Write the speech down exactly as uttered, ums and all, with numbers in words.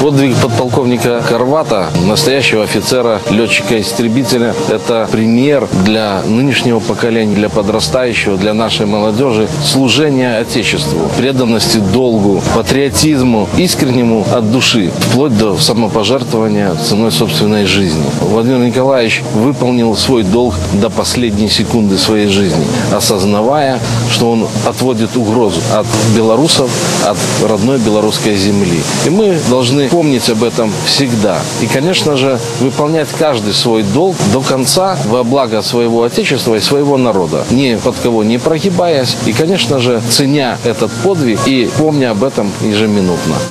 Подвиг подполковника Хорвата, настоящего офицера, летчика-истребителя, это пример для нынешнего поколения, для подрастающего, для нашей молодежи служения Отечеству, преданности долгу, патриотизму, искреннему от души, вплоть до самопожертвования ценой собственной жизни. Владимир Николаевич выполнил свой долг до последней секунды своей жизни, осознавая, что он отводит угрозу от белорусов, от родной белорусской земли. И мы должны помнить об этом всегда. И, конечно же, выполнять каждый свой долг до конца во благо своего Отечества и своего народа, ни под кого не прогибаясь и, конечно же, ценя этот подвиг и помня об этом ежеминутно.